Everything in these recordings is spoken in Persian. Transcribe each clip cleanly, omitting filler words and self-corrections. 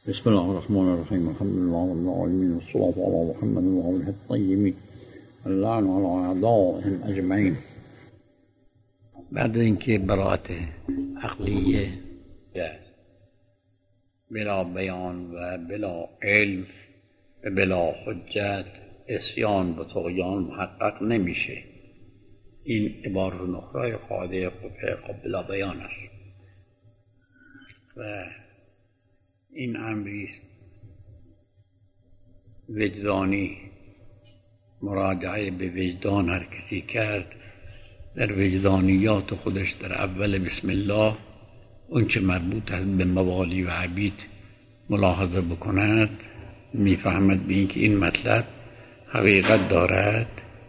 بسم الله الرحمن الرحیم. الحمد لله رب العالمین والصلاة علی محمد و آله الطیبین اللعن علی اعدائهم اجمعین. بعد اینکه براءت عقلیه بلا بیان و بلا علم و بلا حجت عصیان و طغیان محقق نمیشه، این عبارت نخرای قاعده خب بلا بیان است و این امری است وجدانی. مراجعه به وجدان هر کسی کرد، در وجدانیات خودش در اول بسم الله اون چه مربوط است به موالی و عبید ملاحظه بکند، میفهمد به این که این مطلب حقیقت دارد.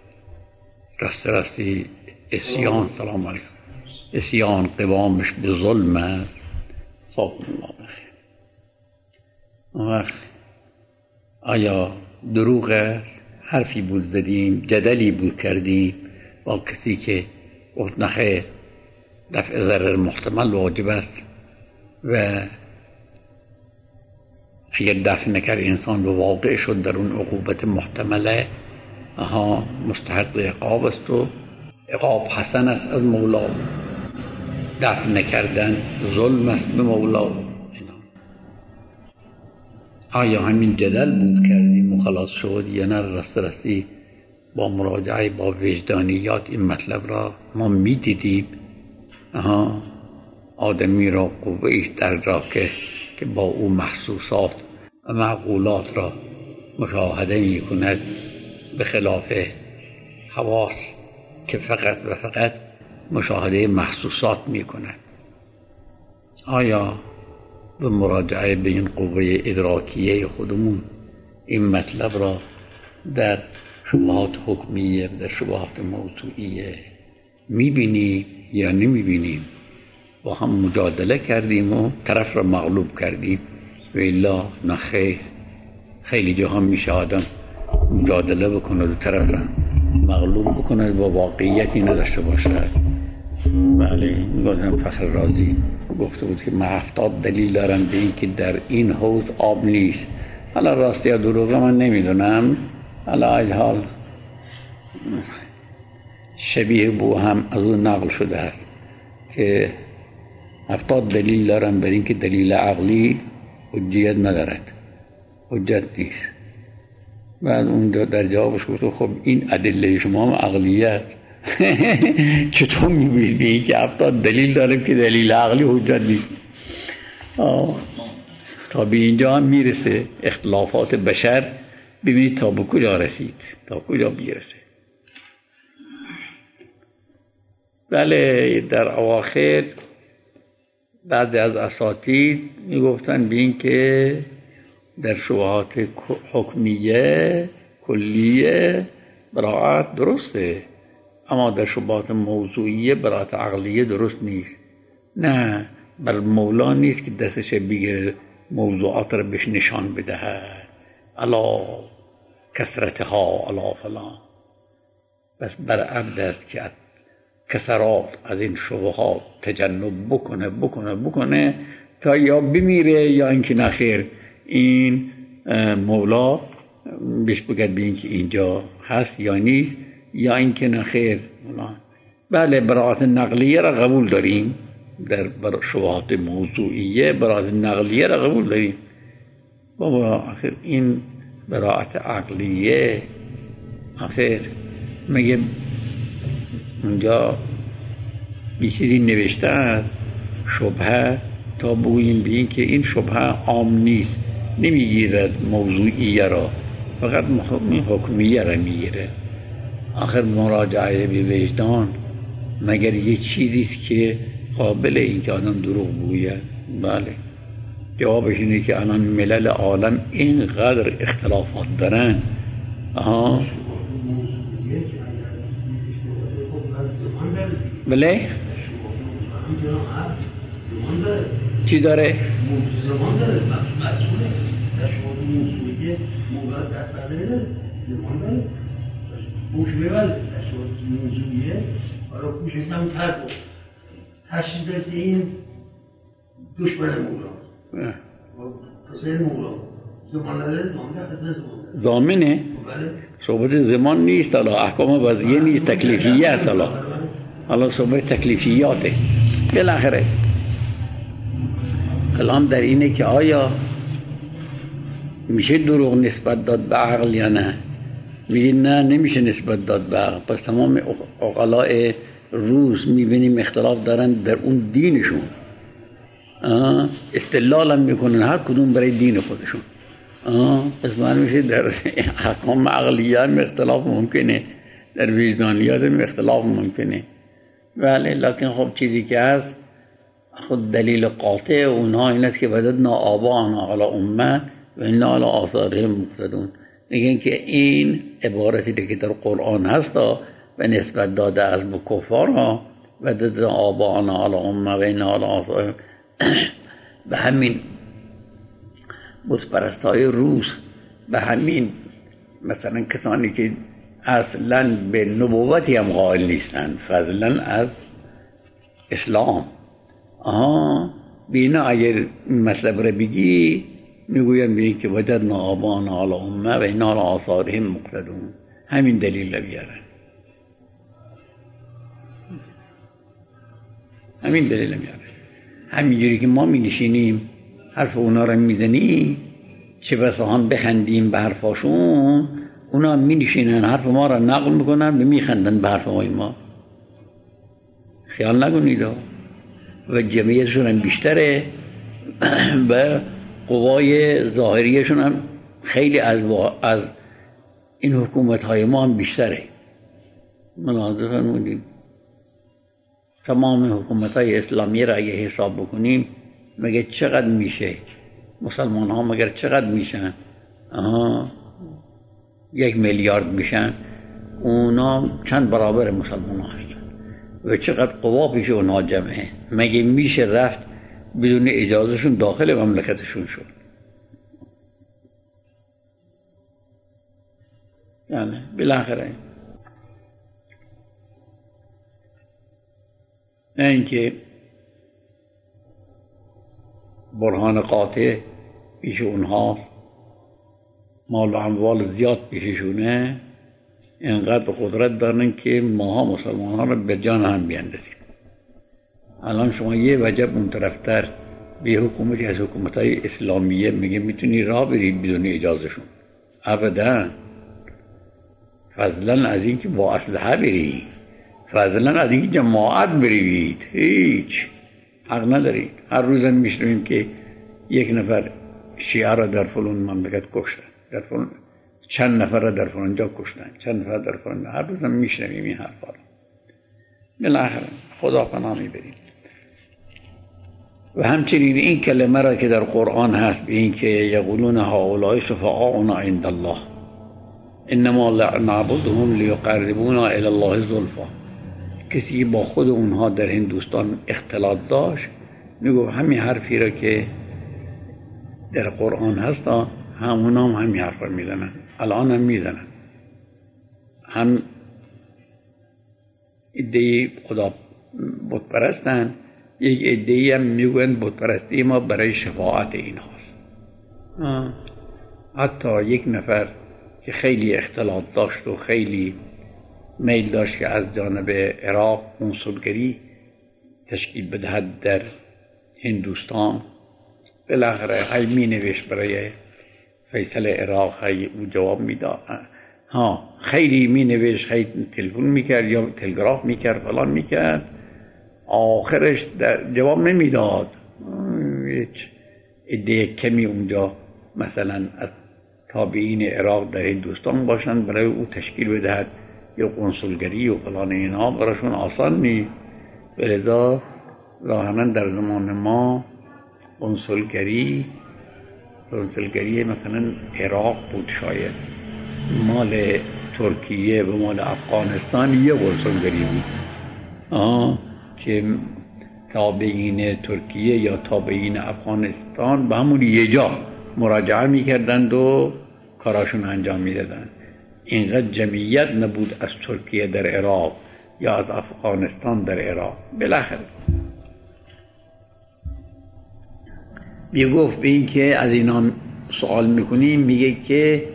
راستی عصیان، سلام علیکم، عصیان قوامش به ظلم است. صاحب الله بخیر. وقت آیا دروغ است؟ حرفی بود زدیم، جدلی بود کردیم با کسی که گفت نخیر، دفع ضرر محتمل واجب است و اگر دفع نکرد انسان به واقع شد در اون عقوبت محتمله، مستحق عقاب است و عقاب حسن است از مولا، دفع نکردن ظلم است به مولا. آیا همین جدل بود کردیم و خلاص شد یا نه؟ راستی با مراجعه با وجدانیات این مطلب را ما می دیدیم. آدمی را قوه ایست در جا که با او محسوسات و معقولات را مشاهده می کند، به خلاف حواس که فقط و فقط مشاهده محسوسات می کند. آیا به مراجعه به این قوه ادراکیه خودمون این مطلب را در شبهات حکمیه، در شبهات موضوعیه میبینیم یا نمیبینیم؟ با هم مجادله کردیم و طرف را مغلوب کردیم و الا نخیر. خیلی جاها میشه آدم مجادله بکنه و طرف را مغلوب بکنه با واقعیتی نداشته باشه. بله، گفتم فخر رازی گفته بود که من 70 دلیل دارم به این که در این حوض آب نیست. حالا راستی یا دروغه من نمیدونم، حالا از حال شبیه بو هم از اون نقل شده است که 70 دلیل دارم بر این که دلیل عقلی حجیت ندارد، حجت نیست. بعد اون در جوابش گفت خب این ادله شما هم عقلیت چطور میبینی که 70 دلیل داریم که دلیل عقلی حجت نیست؟ تا به اینجا هم میرسه اختلافات بشر. ببینید تا به کجا رسید، تا کجا میرسه. بله، در اواخر بعضی از اساتید میگفتن به این که در شبهات حکمیه کلیه براءت درسته، اما در شبهات موضوعیه براءت عقلیه درست نیست. نه، بر مولا نیست که دستش بگیره موضوعات را بهش نشان بدهد، الا کسرتها الا فلان. بس بر عبد است که از کسرات، از این شبهات تجنب بکنه تا یا بمیره یا اینکه نخیر این مولا بهش بگد به این که اینجا هست یا نیست، یا اینکه نخیر. بله، براءت نقلیه را قبول داریم، در شبهات موضوعیه براءت نقلیه را قبول داریم. بابا آخر این براءت عقلیه، آخر مگه اونجا یه چیزی نوشته است شبهه تا بگوییم به این که این شبهه عام نیست، نمیگیرد موضوعیه را، فقط حکمیه را میگیره. آخر مراجعه به وجدان مگر یه چیزیست که قابل این که آدم دروغ بگوید؟ بله، جوابش اینه که الان ملل عالم اینقدر اختلافات دارن. بله، چی داره؟ زمان داره، مسئوله در شما موضوعیه موقع دست داره، زمان داره پوش ببرد در شما موضوعیه. حالا پوش هم کرد تشریف دست این دشمن مولا پسر مولا زمان نداره ضامنه صحبت زمان نیست، حالا احکام وضعیه نیست، تکلیفیه است. حالا صحبت تکلیفیاته. بالاخره کلام در اینه که آیا میشه دروغ نسبت داد به عقل یا نه؟ میگه نه، نمیشه نسبت داد به عقل. پس تمام عقلاء روز میبینیم اختلاف دارن در اون دینشون، استدلال هم میکنن هر کدوم برای دین خودشون. پس من میشه در احکام عقلیه هم اختلاف ممکنه، در وجدانیات هم اختلاف ممکنه. بله، لکن خب چیزی که هست خود دلیل قاطع اونها این است که وجدنا آباءنا علی امه و انا علی آثارهم مقتدون. میگن که این عبارتی که در قرآن هست به نسبت داده از به کفار ها، وجدنا آباءنا علی امه و انا علی آثارهم، به همین بت پرستای روس، به همین مثلا کسانی که اصلا به نبوتی هم قائل نیستن، فضلا از اسلام، بینا اگر مطلب رو بگی میگویم بگی که وجدنا آباءنا علی امه و انا علی آثارهم مقتدون. همین دلیل رو بیارن، همین دلیل رو بیارن. همینجوری که ما می نشینیم حرف اونا رو میزنیم، چه بسا هم بخندیم به حرفاشون، اونا می نشینن حرف ما رو نقل میکنن به میخندن به حرف ما. خیال نکنید و جمعیتشون هم بیشتره و قوای ظاهریشون هم خیلی از این حکومت های ما هم بیشتره. ملاحظه فرمودید تمام حکومت های اسلامی را اگه حساب بکنیم مگه چقدر میشه؟ مسلمان ها مگر چقدر میشن؟ 1 میلیارد میشن. اونا چند برابر مسلمان ها هستن و چقدر قوا پیش اونها جمعه. مگه میشه رفت بدون اجازهشون داخل مملکتشون شد؟ یعنی بالاخره نه اینکه برهان قاطع پیش اونها، مال و اموال زیاد پیششونه، اینقدر قدرت دارن که ماها مسلمان ها رو به جان هم بیندازیم. الان شما یه وجب اون طرفتر به حکومتی از حکومت های اسلامیه میگه میتونی راه برید بدون اجازهشون؟ ابدا. فضلا از این که با اسلحه برید، فضلا از این که جماعت برید، هیچ حق ندارید. هر روز هم میشنویم که 1 نفر شیعه را در فلان مملکت کشتن، در فلان چند نفر را در فلان جا کشتن، چند نفر در فلان. هر روز هم میشنویم این حرفا را. بالاخره خدا پناه میبریم. و همچنین این کلمه را که در قرآن هست به این که یقولون هؤلاء شفعاؤنا عند الله انما نعبدهم لیقربونا الی الله زلفی، کسی با خود اونها در هندوستان اختلاط داشت میگو همین حرفی را که در قرآن هست همون هم همین حرف را میزنن، الان هم میزنن. هم ادعای خدا بت پرستن، یک ادعایی هم میگوین بت پرستی ما برای شفاعت این هاست. حتی 1 نفر که خیلی اختلاط داشت و خیلی میل داشت که از جانب عراق کنسولگری تشکیل بدهد در هندوستان، بالاخره هی می نوشت برای فیصل عراق، هی او جواب میداد. خیلی می نوشت، خیلی تلفن میکرد یا تلگراف میکرد فلان میکرد، آخرش جواب نمیداد. هیچ عده کمی اونجا مثلا از تابعین عراق در هندوستان باشند برای او تشکیل بدهد یا کنسولگری و فلان، اینها براشون آسان نیست. ولذا ظاهرا در زمان ما کنسولگری مثلا عراق بود، شاید مال ترکیه و مال افغانستان یه کنسولگری بود که تابعین ترکیه یا تابعین افغانستان به همون یه جا مراجعه میکردند و کاراشون انجام میدادند. اینقدر جمعیت نبود از ترکیه در عراق یا از افغانستان در عراق. بالاخره میگفت به این که از اینا سوال میکنیم، میگه که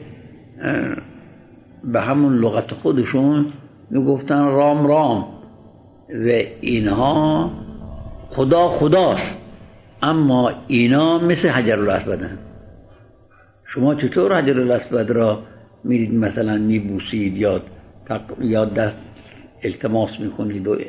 به همون لغت خودشون میگفتن رام رام و اینها خدا خداست، اما اینا مثل حجرالاسودن. شما چطور حجرالاسود را میرید مثلا میبوسید یا دست التماس میکنید و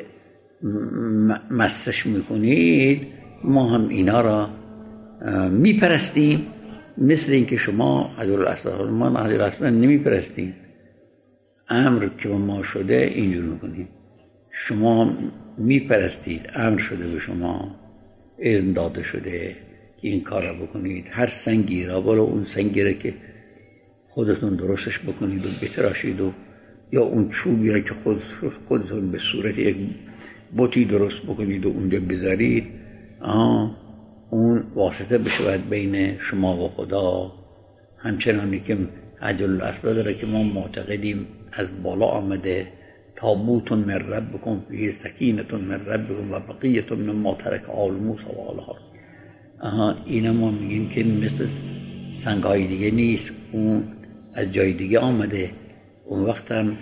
مسش میکنید، ما هم اینا را میپرستیم مثل اینکه شما حجرالاسود. ما حجرالاسود نمیپرستیم، امر که ما شده اینجور میکنیم. شما میپرستید، امر شده به شما، اذن داده شده که این کار را بکنید. هر سنگی را، بالا اون سنگی را که خودتون درستش بکنید و بتراشید، و یا اون چوبی را که خودتون به صورت یک بوتی درست بکنید و اونجا بذارید، اون واسطه بشود بین شما و خدا. همچنانی که حجرالاسود را که ما معتقدیم از بالا آمده، تابوت من ربکم فیه سکینة من ربکم و بقیة مما ترک آل موسی و آل هارون. اینا ما میگیم که مثل سنگهای دیگه نیست، اون از جای دیگه آمده، اون وقت هم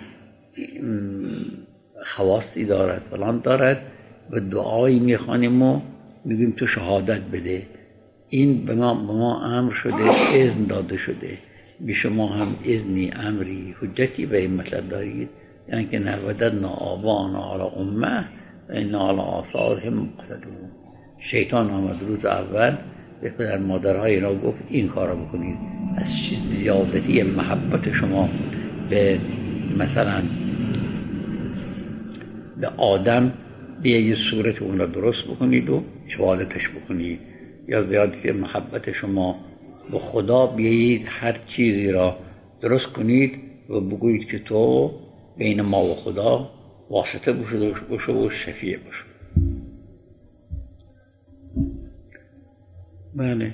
خواستی دارد، فلان دارد و دعایی میخوانیم و میگیم تو شهادت بده. این به ما امر شده، اذن داده شده. به شما هم اذنی، امری، حجتی به این مطلب دارید، یعنی که نوددنا آبانا علی امه و انا علی آثارهم مقتدون. شیطان آمد روز اول به پدر مادرهای را گفت این کارا بکنید. از زیادتی محبت شما به مثلا به آدم به یه صورت اون را درست بکنید و عبادتش بکنید، یا زیادتی محبت شما به خدا بیایید هر چیزی را درست کنید و بگویید که تو بین ما و خدا واسطه باشه و شفیع باشه. بله،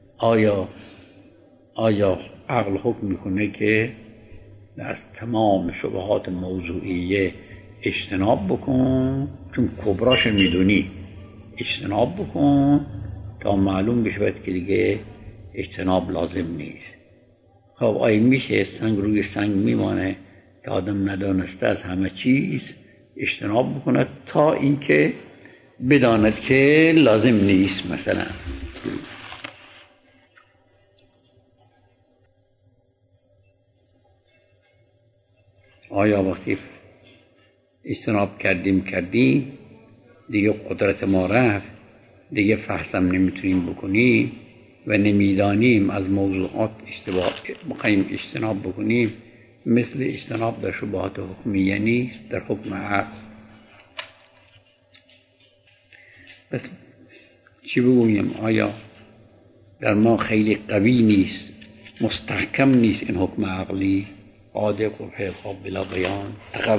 آیا عقل حکم میکنه که از تمام شبهات موضوعیه اجتناب بکن، چون کبراش میدونی، اجتناب بکن تا معلوم بشود که دیگه اجتناب لازم نیست. خب آیا میشه سنگ روی سنگ میمانه که آدم ندانسته از همه چیز اجتناب بکند تا اینکه بداند که لازم نیست؟ مثلا آیا وقتی اجتناب کردیم دیگه قدرت ما رفت، دیگه فحصم نمیتونیم بکنیم و نمیدانیم از موضوعات بخوایم اجتناب بکنیم، مثل اجتناب در شبهات حکمیه نیست، در حکم عقل. بس چی بگویم؟ آیا در ما خیلی قوی نیست، مستحکم نیست این حکم عقلی؟ عادق و حقاب بلا بیان،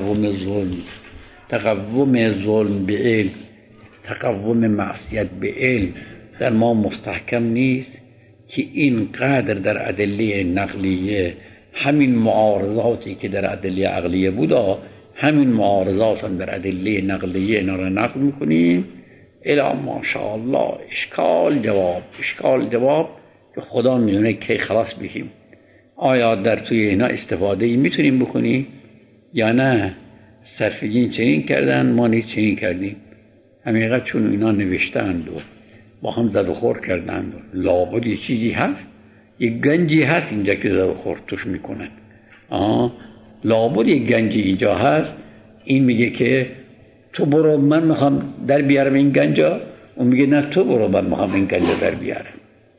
تقوم ظلم به علم، تقوم معصیت به علم در ما مستحکم نیست که اینقدر در ادله نقلیه همین معارضاتی که در ادله عقلیه بودا، همین معارضات هم در ادله نقلیه اینا را نقل میکنیم الا ماشاءالله اشکال جواب که خدا میدونه که خلاص بشیم. آیا در توی اینا استفاده ای میتونیم بکنیم یا نه؟ صرفیین چنین کردن، ما نیز چنین کردیم. حقیقت چون اینا نوشتند و با هم زد و خور کردند، لابد یه چیزی هست، یه گنجی هست اینجا که زد و خور توش میکنن. لابد یه گنجی اینجا هست. این میگه که تو برو، من میخوام در بیارم این گنجا. اون میگه نه تو برو، من میخوام این گنجا در بیارم.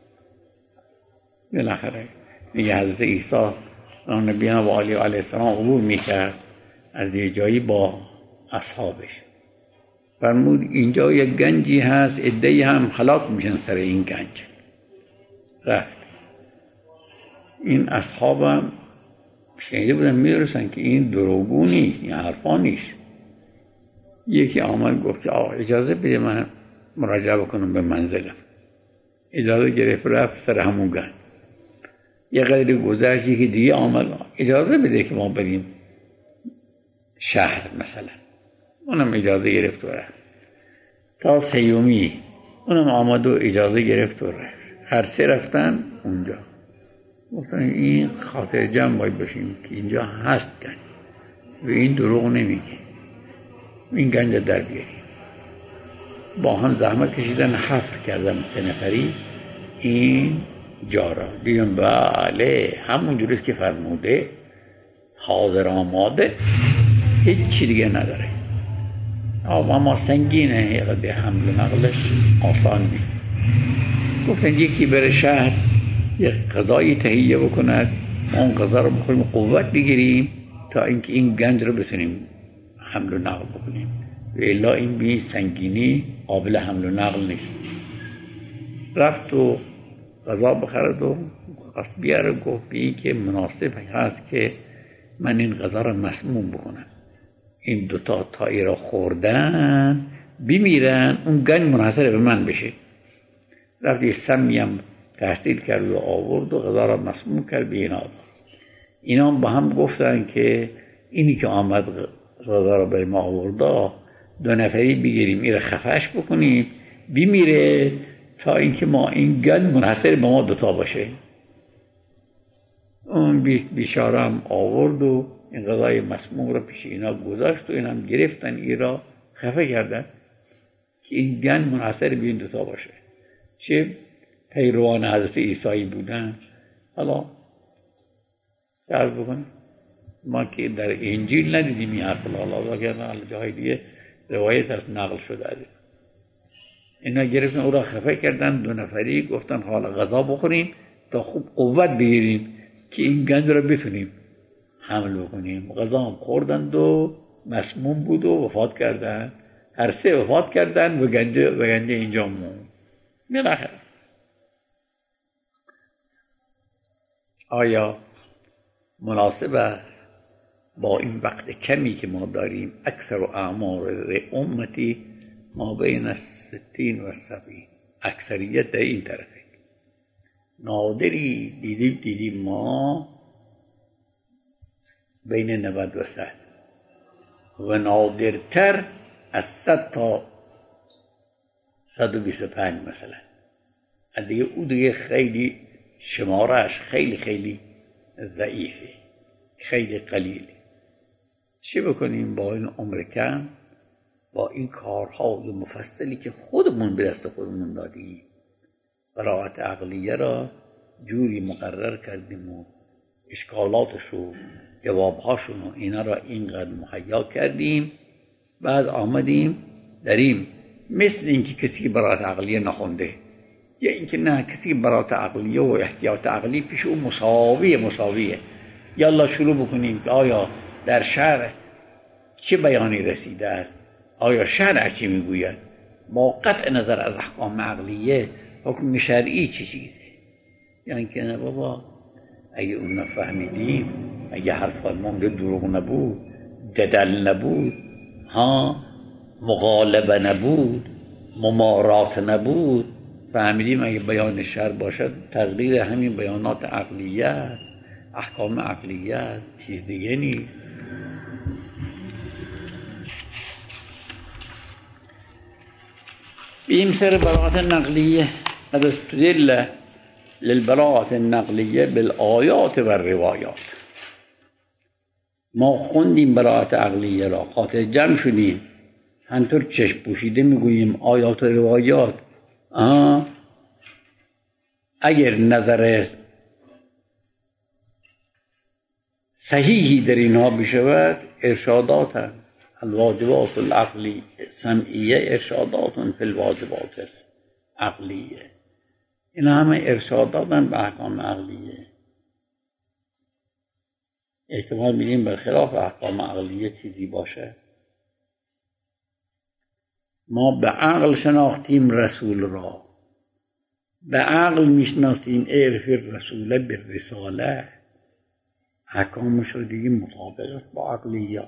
بالاخره میگه حضرت عیسی نبینا و علیه السلام عبور میکرد از یه جایی با اصحابش، فرمود اینجا یک گنجی هست، عده‌ای هم هلاک میشن سر این گنج. رفت. این اصحابم شنیده بودن میرسن که این دروغگو نیست، این حرفا نیست. یکی آمد گفت آقا اجازه بده من مراجعه بکنم به منزلم. اجازه گرفت، رفت سر همون گنج. یه قدری گذشت، یکی دیگه آمد اجازه بده که ما بریم شهر مثلا. اونم اجازه گرفت و رفت. تا سیومی اونم آمد و اجازه گرفت و رفت. هر سه رفتن اونجا، گفتن این خاطر جمع باید باشیم که اینجا هست گنج و این دروغ نمیگه، این گنج در بیاریم. با هم زحمت کشیدن، حفر کردن 3 نفری این جا را. دیدم بله همون جوریست که فرموده، حاضر آماده، هیچ چی دیگه نداره. اما سنگینه، یه حمل و نقلش آسان نیست. گفتن یکی بره شهر یک غذایی تهیه بکند، اون غذا رو بخوریم قوت بگیریم تا اینکه این گنج رو بتونیم حمل و نقل بکنیم، و الا این بی سنگینی قابل حمل و نقل نیست. رفت و غذا بخرد و خواست بیاره، گفت بی که مناسب هست که من این غذا رو مسموم بکنم، این دوتا تایی را خوردن بمیرن، اون گنج منحصر به من بشه. رفت یه سمی هم تحصیل کرد و آورد و غذا را مسموم کرد به اینا. اینا با هم گفتن که اینی که آمد غذا را برای ما آورد 2 نفری بگیریم این را خفش بکنیم بمیره تا اینکه ما این گنج منحصر به ما دوتا باشه. اون بیچاره هم آورد و این غذای مسموم را پیش اینا گذاشت و اینا هم گرفتن این را خفه کردن که این گنج منحصر به این دوتا باشه. چه پیروان حضرت عیسی بودن. حالا سرز بکنیم ما که در انجیل ندیدیم این حرف، حالا اگر جای دیگه روایت از نقل شده است. اینا گرفتن او را خفه کردن، 2 نفری گفتن حالا غذا بخوریم تا خوب قوت بگیریم که این گنج را بتونیم حمل بکنیم. غذا هم خوردند و مسموم بود و وفات کردن. هر سه وفات کردن و گنج اینجا موند. بالاخره آیا مناسب است با این وقت کمی که ما داریم اکثر و اعمار امتی ما بین 60 و 70، اکثریت در این طرفه، نادری دیدیم ما بین 90 و 100 و نادرتر از 100 تا 125 مثلا. دیگه او دیگه خیلی شمارش خیلی ضعیفه، خیلی قلیله. چه بکنیم با این عمر کم، با این کارهای مفصلی که خودمون به دست خودمون دادیم؟ براعت عقلیه را جوری مقرر کردیم و اشکالاتش و جوابهاشون و اینا را اینقدر مهیا کردیم، بعد آمدیم داریم مثل اینکه کسی براعت عقلیه نخونده، یا اینکه نه کسی براعت عقلیه و احتیاط عقلی پیش او مساویه. یالا شروع بکنیم که آیا در شرع چه بیانی رسیده است، آیا شرع چه میگوید، با قطع نظر از احکام عقلیه حکم شرعی چه چیزه. یعنی که نه بابا اگه اون نفهمیدیم، اگه حرفای ما دروغ نبود، جدل نبود، مغالبه نبود، ممارات نبود، فهمیدیم اگه بیان شرع باشد تقدیر همین بیانات عقلیه، احکام عقلیه، چیز دیگه نیست. بیم سر براءة النقلیه. قد استدل للبراءة النقلیه بالآیات و الروایات. ما خوندیم براءة عقلیه را، خاطر جمع شدیم، همطور چشم پوشیده میگوییم آیات و روایات. اگر نظر صحیحی در اینها بشود ارشادات هم. الواجبات العقلی سمعیه ارشادات فی الواجبات عقلیه. این همه ارشادات هم به احکام عقلیه. احتمال میدیم برخلاف احکام عقلیه چیزی باشه. ما به عقل شناختیم رسول را، به عقل میشناسیم اعرف الرسول بالرساله. احکامش رو دیگه مطابق است با عقلیات.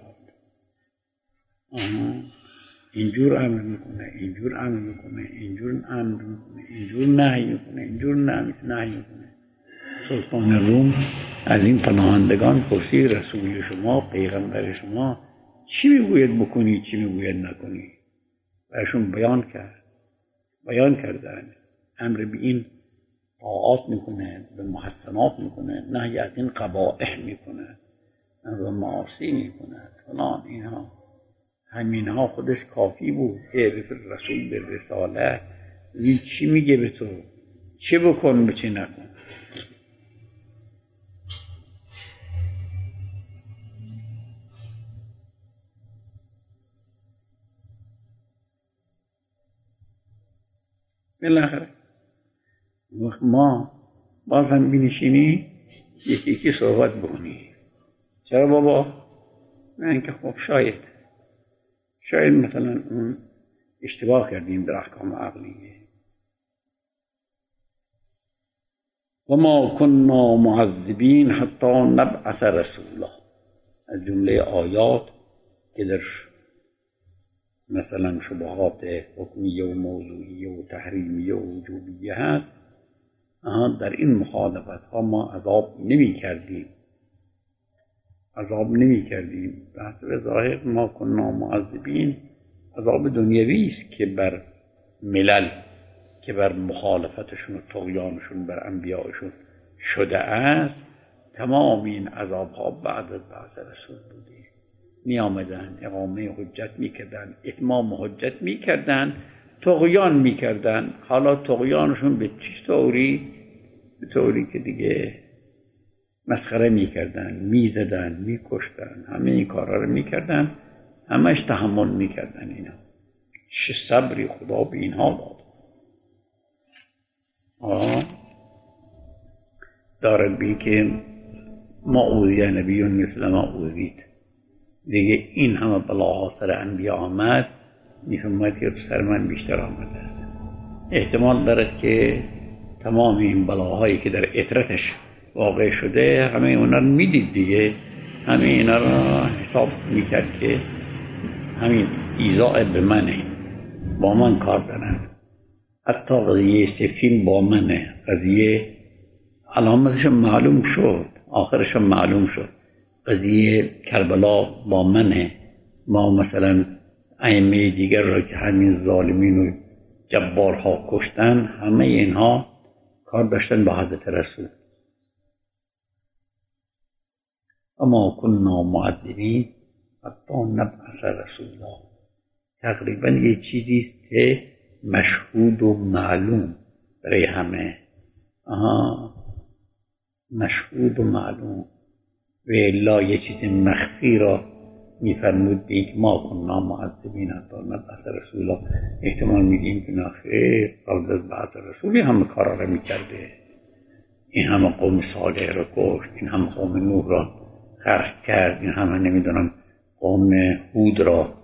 اینجور امر میکنه، اینجور امر میکنه، اینجور امر میکنه، اینجور نهی میکنه، اینجور نهی میکنه. سلطان روم از این پناهندگان پرسید رسول شما، پیغمبر شما چی میگوید بکنی، چی میگوید نکنی؟ برشون بیان کردن امر به این طاعات میکنه، به محسنات میکنه، نهی از این قبائح میکنه، به معاصی میکنه فلان. اینها همینها خودش کافی بود. اعرف الرسول به رساله، این چی میگه به تو؟ چه بکن به چه نکن. بالاخره ما باز هم بینشینی یکی صحبت بکنی. چرا بابا؟ نه اینکه خب شاید مثلا اون اشتباه کردیم در احکام عقلیه. و ما كنا معذبین حتی نبعث رسولا، از جمله آیات که در مثلا شبهات حکمیه و موضوعیه و تحریمیه و وجوبیه هست، در این مخالفت ها ما عذاب نمی کردیم. به حسب ظاهر ما كنا معذبین عذاب دنیوی است که بر ملل که بر مخالفتشون و طغیانشون بر انبیائشون شده است. تمام این عذاب ها بعد از بعث رسول بوده. می آمدن اقامه حجت می کردن، اتمام حجت می کردن، طغیان می کردن. حالا طغیانشون به طوری که دیگه مسخره می کردن، می زدن، می کشتن، همه این کارا رو می کردن، همش تحمل می کردن. اینا چه صبری خدا به اینها داد. دارد بی که ما اوذی نبی مثل ما اوذید. دیگه این همه بلاها سر انبیا آمد، میفهمد که سر من بیشتر آمده است. احتمال دارد که تمام این بلاهایی که در اطرتش واقع شده همه اونا رو میدید دیگه، همه اینا رو حساب میکرد که همین ایذاء به منه، با من کار دارن. حتی قضیه سفین با منه، قضیه علامتش معلوم شد، آخرش معلوم شد. قضیه کربلا با منه. ما مثلا ائمه دیگر را که همین ظالمین و جبارها کشتن، همه اینها کار داشتن با حضرت رسول. اما كنا معذبین حتی نبعث رسولا. تقریبا یه چیزی است که مشهود و معلوم برای همه. مشهود و معلوم. و الا یه چیز مخفی را میفرمود به اینکه ما كنا معذبین حتی نبعث رسولا. احتمال میگیم که نخیر قبل از بعث رسولی همه کارا را میکرده. این همه قوم صالح را کشت، این همه قوم نوح را غرق کرد، این همه نمیدونم قوم هود را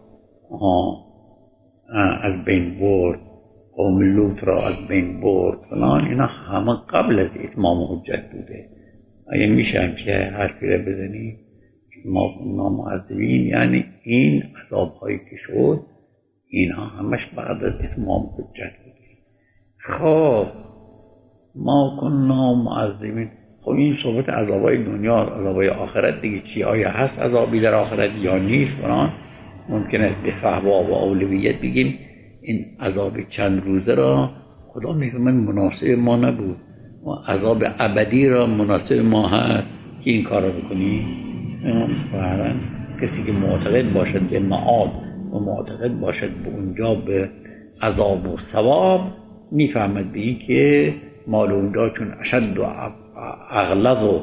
از بین برد، قوم لوط را از بین برد فلان. اینا همه قبل از اتمام حجت بوده. آیا میشه همچه حرفی را بزنی؟ ما كنا معذبین یعنی این عذاب هایی که شد اینها همش بعد از اتمام حجت بوده. خب ما كنا معذبین، خب این صحبت عذابای دنیا، عذابای آخرت دیگه چی؟ آیا هست عذابی در آخرت یا نیست؟ فلان. ممکنه به فحوا و اولویت بگیم این عذاب چند روزه را خدا میفهمه مناسب ما نبود و عذاب ابدی را مناسب ما هست که این کار را بکنی. فعلا کسی که معتقد باشد به معاد و معتقد باشد به اونجا به عذاب و ثواب، میفهمد به این که مال اونجا چون اشد و اغلظ و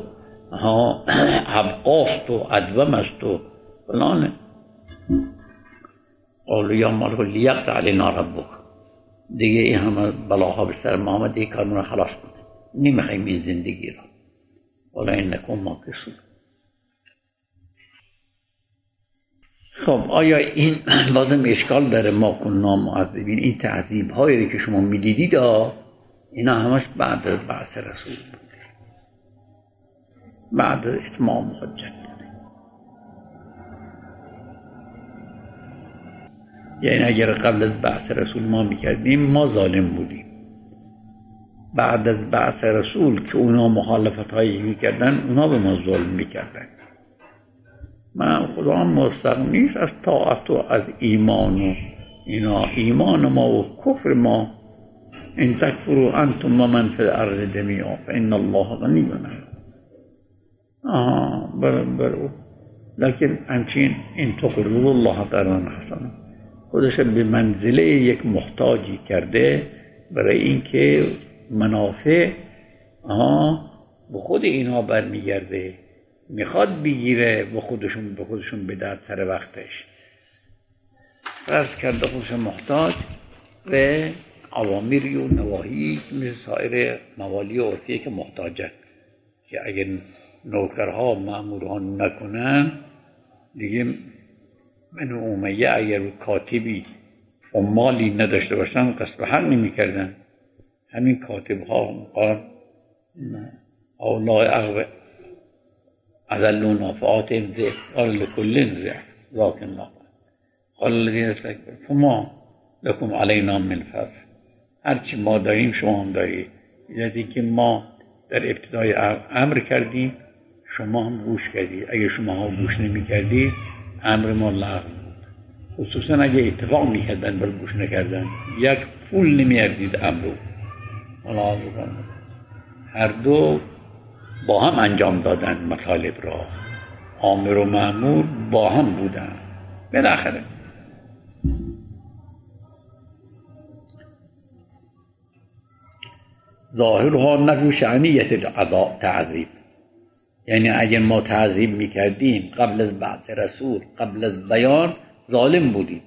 ابقاست و ادوم است و فلانه. قالوا یا مالک لیقضی علینا ربک. دیگه این همه بلاها به سر ما آمد، دیگه کارمون رو خلاص کنه، نمیخوایم این زندگی را. ولا انکم ماکثون. خب آیا این لازم اشکال داره؟ ما كنا معذبین، این تعذیب هایی که شما میدیدید اینا همش بعد از بعث رسول بوده، بعد از اتمام حجت بوده. یعنی اگر قبل از بعث رسول ما میکردیم ما ظالم بودیم. بعد از بعث رسول که اونا مخالفت هایی میکردن اونا به ما ظلم میکردن. من خدا هم مستغنی نیست از طاعت و از ایمان و اینا. ایمان ما و کفر ما ان تکفروا انتم و من فی الارض جمیعا فان الله غنی حمید. برو لکن همچین این تقرضوا الله قرضا حسنا خودش به منزله یک محتاجی کرده برای اینکه منافع به خود اینها برمیگرده، میخواد بگیره به خودشون به درد سر وقتش. فرض کرده خودش محتاج به اوامری و نواهی مثل سایر موالی عرفی که محتاجن، که اگر نوکرها مأموران نکنن دیگه بنو امیه اگر کاتبی و مالی نداشته باشن قصد حق نمی کردن. همین کاتب ها قال اولا اغوه اذلونا فآتهم ضعف قال لکل ضعف ذاک الله قال الذین استکبروا فما لکم علینا من فضل. هرچی ما داریم شما هم دارید. یعنی که ما در ابتدای امر کردیم شما هم گوش کردید. اگه شما هم گوش نمی کردید امر ما لغو بود. خصوصا اگه اتفاق می کردن بر گوش نکردن یک پول نمی ارزید امرو. هر دو با هم انجام دادن مطالب را، آمر و مأمور با هم بودن. بالاخره ظاهرها نفی شأنیت تعذیب، یعنی اگر ما تعذیب میکردیم قبل از بعث رسول، قبل از بیان، ظالم بودیم.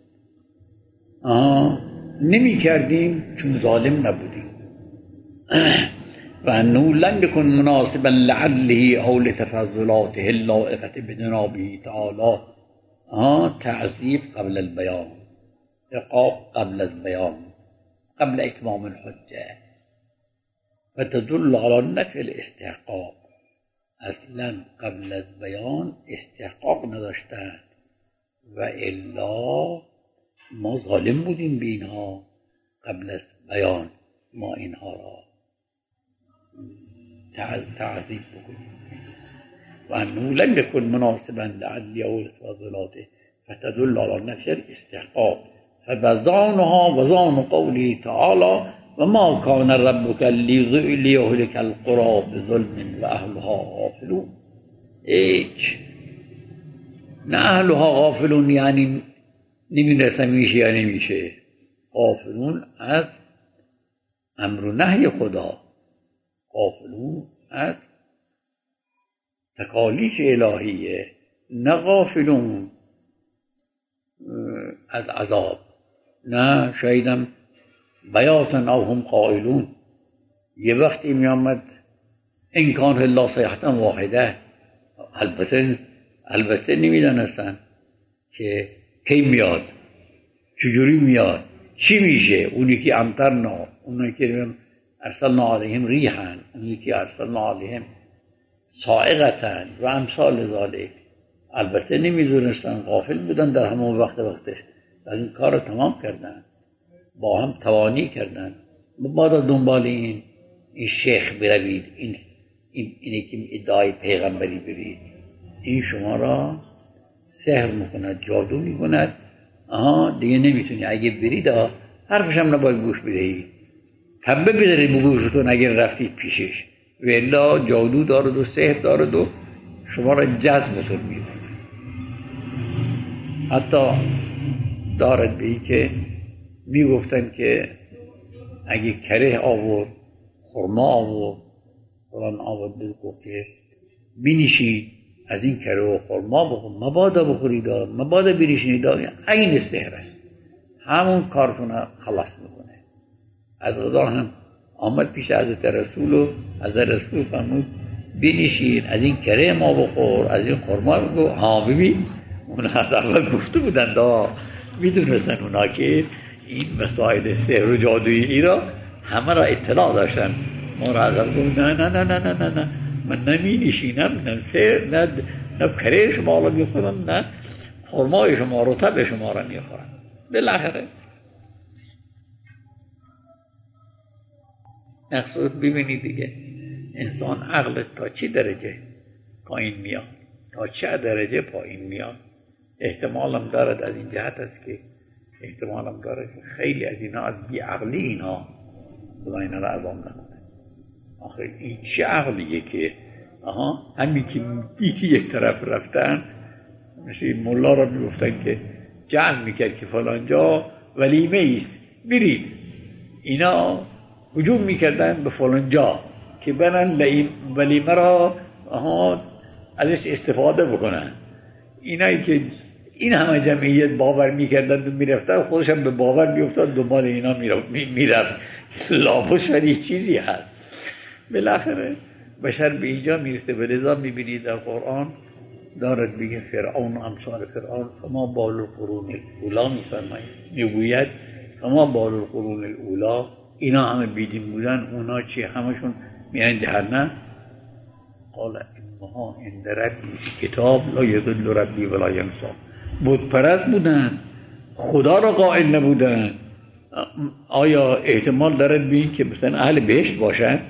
نمیکردیم چون ظالم نبودیم. و انه لم یکن مناسبا لعله او لتفضلاته اللائقه بجنابه تعالی. تعذیب قبل البیان، عقاب قبل البیان، قبل اتمام الحجه. فتدل على نفی الاستحقاق. اصلا قبل از بیان استحقاق نداشتند و الا ما ظالم بودیم به اینها. قبل از بیان ما اینها را تعذیب بکنیم. و انه لم یکن مناسبا لعلی او لتفضلاته فتدل على نفی الاستحقاق. فبزانها وزان قوله تعالی و ما کان ربک لیهلک القری بظلم و اهلها غافلون. نه اهلها غافلون یعنی نمی‌رسن میشه یا نمیشه، غافلون از امر و نهی خدا، غافلون از تکالیف الهیه، نه غافلون از عذاب. نه شایدم بیاتن او هم قائلون. یه وقتی می آمد این کان الله صیحتا واحده، البته نمیدانستن که کی میاد، چجوری میاد، چی میشه. اونی که امطرنا، اونی که ارسلنا علیهم ریحا، اونی که ارسلنا علیهم صاعقتا و امثال ذالک. البته نمیدونستن، غافل بودن در همون وقتش. از این کار تمام کردن، با هم توانی کردن. بعد دنبال این شیخ بروید، اینی که ادعای پیغمبری برید، این شما را سحر میکند، جادو میکند. دیگه نمیتونی. اگه برید حرفش هم نباید گوش بدهید، تنبه بذارید به گوشتون اگر رفتید پیشش، و الا جادو دارد و سحر دارد و شما را جذبتون میکنه. حتی دارد به این که میگفتن که اگه کره آورد، خرما آورد، قرآن آورد بگفت که بینیشید از این کره و خرما بخور، مبادا بخورید، مبادا بریشنید. این سحر است، همون کارتون خلاص میکنه. از خدا هم آمد پیش حضرت رسول و حضرت رسول فرمود بینیشید از این کره ما بخور، از این خرما بگو. ببین اون از اول گفته بودن، میدونستن اونا که این مسائل سحر و جادویی ای را همه را اطلاع داشتن. ما را از اول گفت نه من نمی نشینم، نه سحر، نه کره شما را میخورم، نه خرمای شما، رطب شما را میخورم. بالاخره مقصود ببینید دیگه انسان عقلش تا چه درجه پایین میاد، تا چه درجه پایین میاد. احتمالم دارد از این جهت است که احتمالم دارد که خیلی از اینا از بیعقلی اینا خدا اینا رو عذاب نکنه. آخه این چه عقلیه که همین که دیگه یک طرف رفتن، مثل ملا را میگفتن که جمع میکرد که فلان جا ولیمه ایست برید، اینا هجوم میکردن به فلان جا که برن ولیمه را ازش استفاده بکنن. اینایی که این همه جمعیت باور میکردن و میرفتن، خودشم به باور میافتاد دنبال اینا میرفت. لابوش ولی چیزی هست. بالاخره بشر به اینجا میرسه. به لذا میبینید در قرآن دارد بگه فرعون و امثال فرعون فما بال القرون الاولا میگوید فما بال القرون الاولا، اینا همه بیدین بودن، اونا چی همشون میرن جهنم. قال انها عند ربی فی کتاب لا یضل ربی ولا ینسی. بت پرست بودن، خدا را قائل نبودن. آیا احتمال دارد بین که مثلا اهل بهشت باشن؟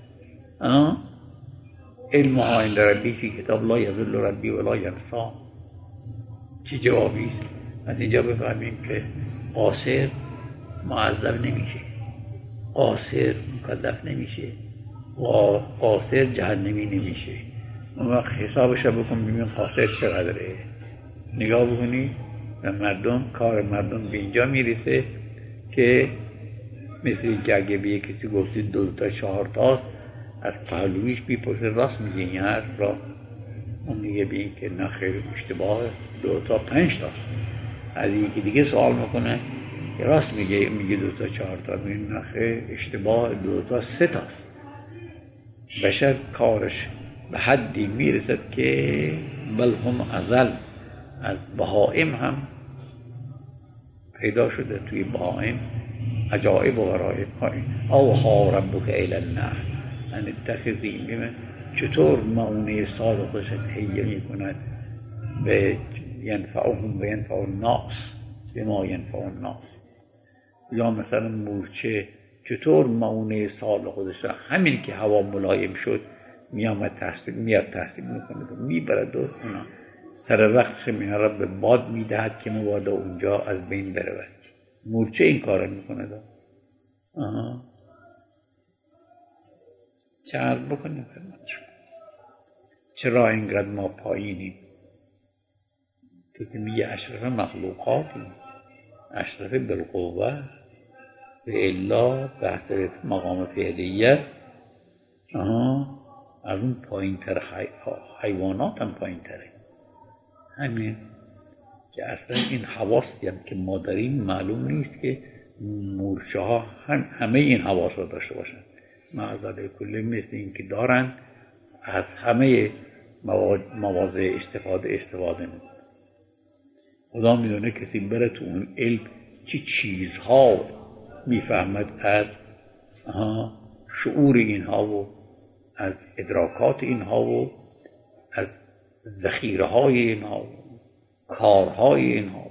علمها عند ربی فی کتاب لا یضل ربی ولا ینسی. چی جوابی است؟ از اینجا بفهمیم که قاصر معذب نمیشه، قاصر مکلف نمیشه، قاصر جهنمی نمیشه. اون وقت حسابش رو بکن ببین قاصر چقدره. نگاه بکنی و مردم، کار مردم به اینجا میرسه که مثل که اگه به کسی گفتی 2 تا 4 تاست، از پهلویش بیپرسه راست میگه این حرف را، اون میگه به این که نه خیر اشتباه 2 تا 5 تاست. از این که دیگه سوال میکنه که راست میگه 2 تا 4 تا، میگه نه خیر اشتباه 2 تا 3 تاست. بشر کارش به حدی میرسد که بل هم ازل، از بهائم هم پیدا شده توی بهائم عجائب و غرایب. اوحی ربک الی النحل ان اتخذی بما، چطور معونه صادقش تهیه میکند به ینفعهم و ینفع الناس بما ینفع الناس. یا مثلا مورچه چطور معونه سال خودش همین که هوا ملایم شد میاد تحصیل میکنه و میبرد و اونا سر وقتش میاره به باد میدهد که مبادا اونجا از بین برود. مورچه این کار میکنه دا. چه عرض بکنیم فرمانشون؟ چرا اینقدر ما پایینیم؟ تو که میگه اشرف مخلوقاتیم، اشرف بالقوه، به الا بحث مقام فعلیت از اون پایین تر حیوانات هم پایین تره. همین که اصلا این حواسی هم که ما داریم معلوم نیست که مورچه ها همه این حواس رو داشته باشن. معذره کلی مثل این که دارن از همه مواضع استفاده میکنن. خدا میدونه کسی بره تو اون علم چی چیزها میفهمد از شعور اینها و از ادراکات اینها و از ذخیره های اینها و کارهای اینها.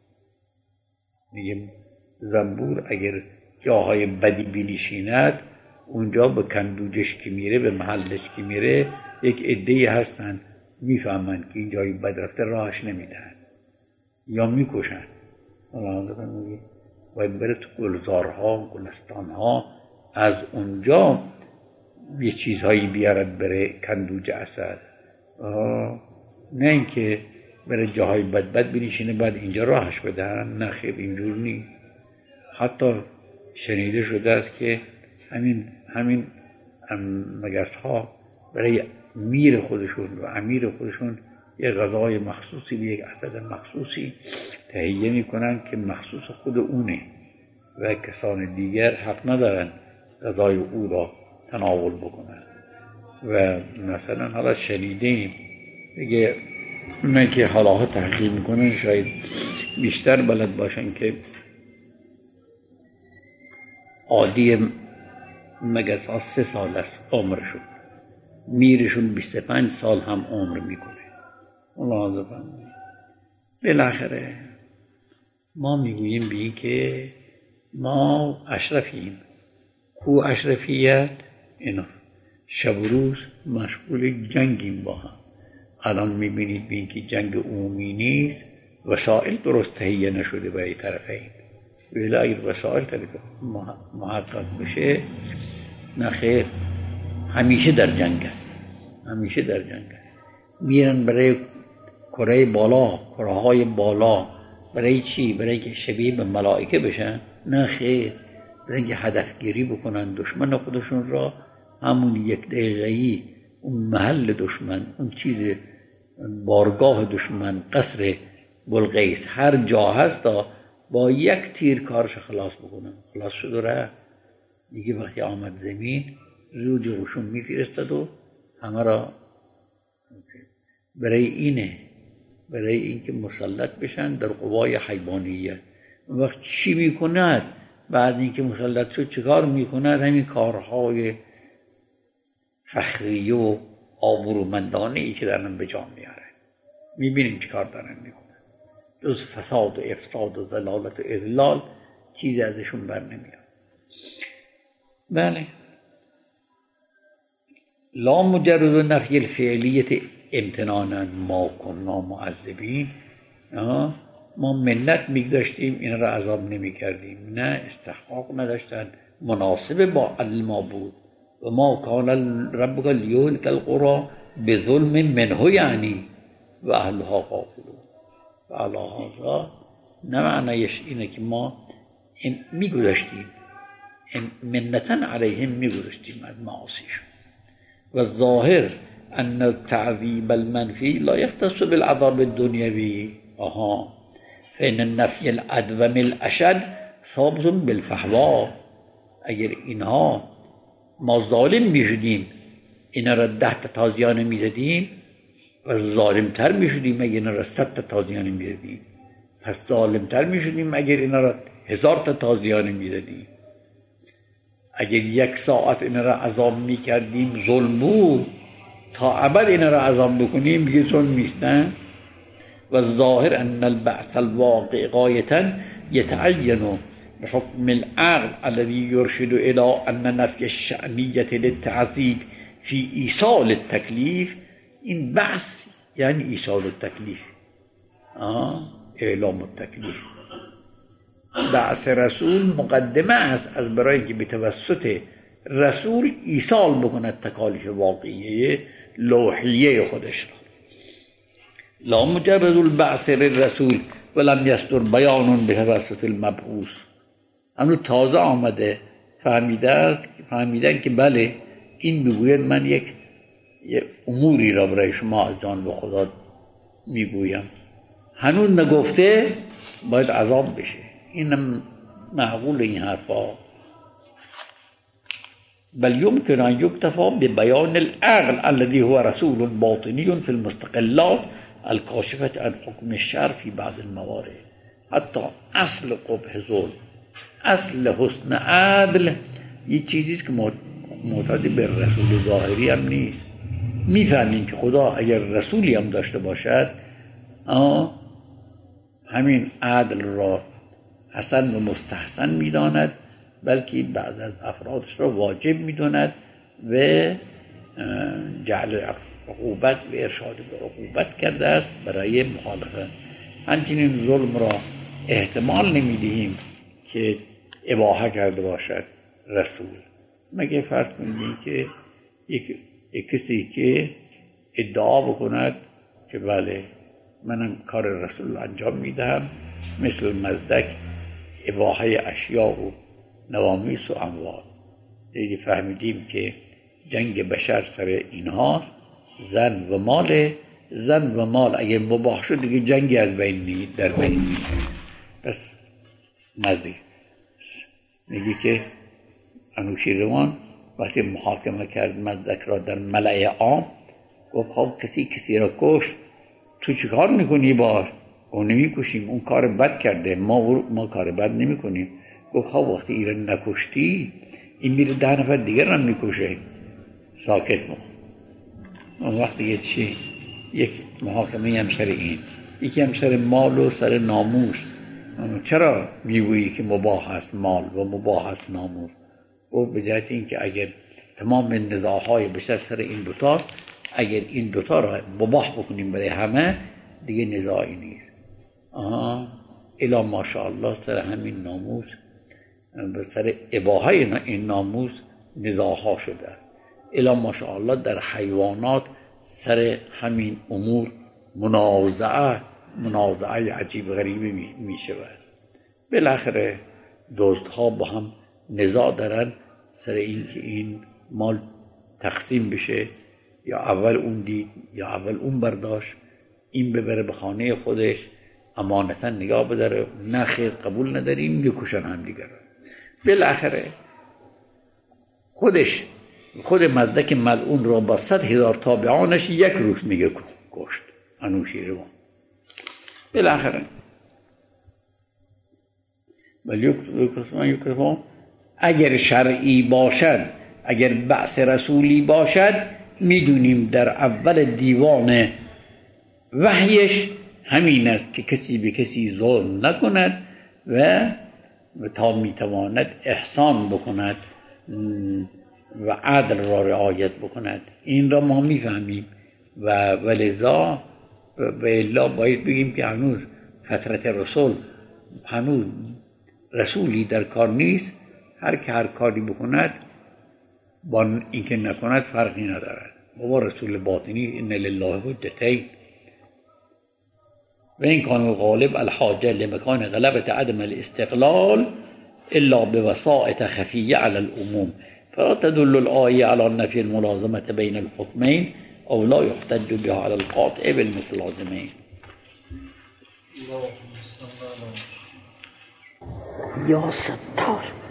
میگه زنبور اگر جاهای بدی بنشیند، اونجا به کندوجش که میره، به محلش که میره، یک عده‌ای هستن میفهمن که این جای بد رفته، راهش نمیدن یا میکشن. الله میگه باید بره تو گلزارها، گلستانها، از اونجا یه چیزهایی بیارد بره کندوج اسد. نه اینکه بره جاهای بد بنشینه بعد اینجا راهش بدن. نه خیر، اینجور نیست. حتی شنیده شده است که همین مگس ها برای میر خودشون و امیر خودشون یک غذای مخصوصی، یک اسد مخصوصی تهیه میکنن که مخصوص خود اونه و کسان دیگر حق ندارن غذای او را تناول بکنن. و مثلا حالا شنیدیم دیگه اونایی که حالا تحقیق میکنن شاید بیشتر بلد باشن که عادی مگس ها 3 سال است عمرشون، میرشون 25 سال هم عمر میکنه. الله بفرمایید. بالاخره ما میگوییم بی که ما اشرفیم. کو اشرفیت؟ اینا شب و روز مشغول جنگیم با هم. الان میبینید بین که جنگ عمومی نیست، وسائل درست تهیه نشده برای طرفین. ولی اگر وسایل محقق بشه نه خیر، همیشه در جنگ هست، همیشه در جنگ هست. میرن برای کره بالا، کره های بالا، برای چی؟ برای که شبیه به ملائکه بشن؟ نه خیر، برای که هدفگیری بکنن دشمن خودشون را. همون یک دقیقه‌ای اون محل دشمن، اون چیز بارگاه دشمن، قصر بلقیس هر جا هست، با یک تیر کارش خلاص بکنن. خلاص شد و رفت دیگه. وقتی آمد زمین زودی روشون میفرستد و همه را برای اینه، برای اینکه مسلط بشن در قوای حیوانیت. وقت چی میکند؟ بعد اینکه مسلط شد چه کار میکند؟ همین کارهای فخریه و آبرومندانه ای که دارن به جا میاره. میبینیم چه کار دارن میکنن. جز فساد و افساد و ضلالت و اضلال چیزی ازشون بر نمیاد. بله، لا مجرد نفی الفعلیت امتنانا ما کننا معذبین. ما منت میگذاشتیم این را عذاب نمیکردیم، نه، استحقاق نداشتن، مناسب با عدل ما بود. و ما کان ربک لیهلک القری بظلم منه یعنی و اهلها غافلون. و علی هذا نه معنیش اینه که ما میگذاشتیم، منتا علیهم میگذاشتیم از معاصیشون. و ظاهر ان التعذیب المنفی لا یختص بالعذاب الدنیوی. فإن النفی الادوم الاشد ثابت بالفحوا. اگر اینها ما ظالم میشدیم، اینا را 10 تا تازیانه میزدیم، و ظالمتر میشدیم اگر اینا را 100 تا تازیانه میزدیم. پس ظالمتر میشدیم اگر اینا را 1000 تا تازیانه میزدیم. اگر 1 ساعت اینا را عذاب میکردیم ظلم بود، تا ابد اینا را عذاب بکنیم دیگه ظلم نیستن. و ظاهر ان البعث الواقع غایتا یتعین بحكم العقل الذي يرشد إلى أن نفي الشأنية للتعذيب في إيصال التكليف. این بعث یعنی ایصال التکلیف، اعلام التکلیف. بعث رسول مقدمه است از برای که به توسط رسول ایصال بکند تکالیف واقعیه لوحیه خودش را. لا مجرد البعث للرسول ولم يصدر بیان به توسط المبعوث. همون تازه آمده فهمیدن که بله این میگوید من یک اموری را برای شما از جانب خدا میگویم، هنوز نگفته باید عذاب بشه. اینم معقول این حرفا. بل يمكن ان يكتفى ببيان العقل الذي هو رسول باطني في المستقلات الكاشفة عن حكم الشرع في بعض الموارد. حتی اصل قبح ظلم، اصل حسن عدل یه چیزیست که معتادی به رسول ظاهری هم نیست. میفهمیم که خدا اگر رسولی هم داشته باشد همین عدل را حسن و مستحسن میداند، بلکه بعض از افرادش را واجب میداند و جعل عقوبت و ارشاد به عقوبت کرده است برای مخالفت. همچنین ظلم را احتمال نمیدهیم که اباحه کرده باشد رسول، مگه فرض کنید که یک کسی که ادعا بکند که بله منم کار رسول انجام میدهم، مثل مزدک اباحه اشیاء و نوامیس و اموال. دیگه فهمیدیم که جنگ بشر سر اینها زن و مال اگه مباح شد دیگه جنگی از بین نیست، در بین نیست. پس مزدک میگه که انوشیروان وقتی محاکمه کرد مزدک را در ملأ عام، گفت خب کسی را کشت، تو چی کار میکنی بار؟ اون نمی کشیم، اون کار بد کرده، ما کار بد نمی کنیم. گفت خب وقتی ایران نکشتی این میره 10 نفر دیگر را میکشه، ساکت ما. اون وقت دیگه چی؟ یک محاکمه هم سر این، یکی هم سر مال و سر ناموس. چرا میگویی که مباح است مال و مباح است ناموس؟ و به جهت این که اگر تمام نزاعهای بشر سر این دوتا، اگر این دوتا را مباح بکنیم برای همه دیگه نزاعی نیست. الا ماشاءالله سر همین ناموس به سر اباحه این ناموس نزاعها شده، الا ماشاءالله در حیوانات سر همین امور منازعه عجیب غریبی می شود. بالاخره دزدها با هم نزاع دارن سر این که این مال تقسیم بشه، یا اول اون دید یا اول اون برداشت، این ببره به خانه خودش امانتا نگاه بداره، نه خیر قبول نداریم، یکوشن هم دیگر. بالاخره خود مزدک ملعون را با 100,000 تابعانش یک روز میگه کشت انوشیروان. بالاخره ولی اگر شرعی باشد، اگر بعث رسولی باشد، میدونیم در اول دیوان وحیش همین است که کسی به کسی ظلم نکند و تا میتواند احسان بکند و عدل را رعایت بکند. این را ما میفهمیم و ولذا و الا باید بگیم که هنوز فترت رسول، هنوز رسولی در کار نیست. هر که هر کاری بکند با اینکه نکند فرقی ندارد. بابا رسول باطنی ان لله حجتین و این کان الغالب الحاجه لمکان غلبت عدم الاستقلال الا بوسائط خفیه علی العموم فلا تدل الآیه على نفی الملازمه بین الحکمین او لا يحتج بها على القاطع بالمتلازمین. یا ستار.